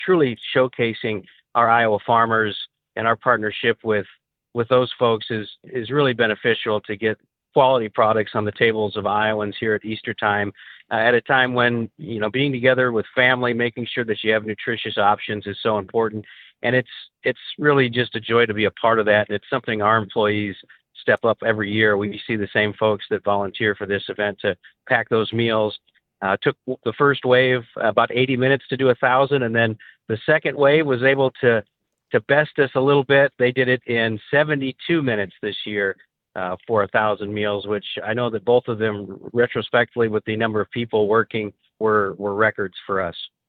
truly showcasing our Iowa farmers, and our partnership with those folks is really beneficial to get quality products on the tables of Iowans here at Easter time, at a time when, being together with family, making sure that you have nutritious options is so important. And it's really just a joy to be a part of that. And it's something our employees step up every year. We see the same folks that volunteer for this event to pack those meals. Took the first wave about 80 minutes to do 1,000, and then the second wave was able to best us a little bit. They did it in 72 minutes this year for 1,000 meals, which I know that both of them, retrospectively, with the number of people working, were records for us.